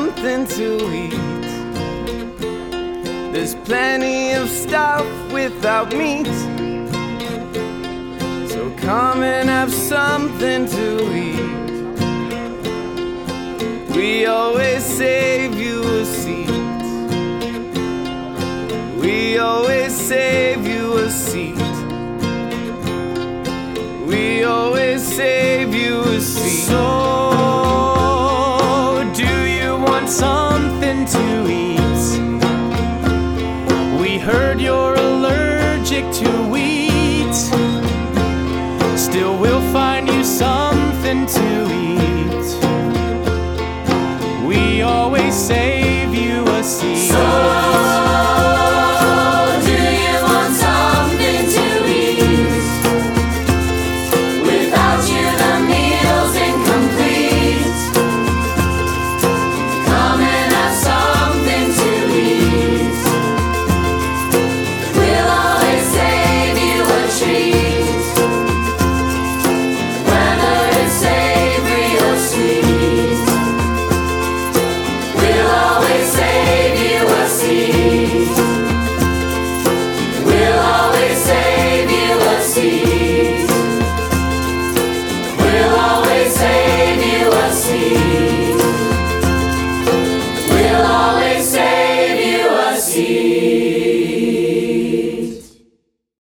something to eat. There's plenty of stuff without meat, so come and have something to eat. We always save you a seat. We always save you a seat. We always save you a seat. So, do you want something to eat? We heard you're allergic to wheat. Still, we'll find you something to eat.